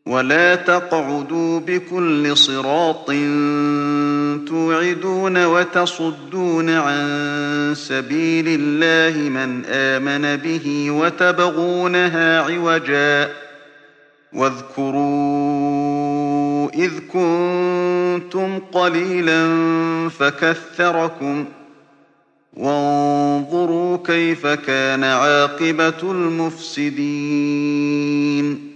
ولا تقعدوا بكل صراط توعدون وتصدون عن سبيل الله من آمن به وتبغونها عوجا واذكروا إذ كنتم قليلا فكثركم وانظروا كيف كان عاقبة المفسدين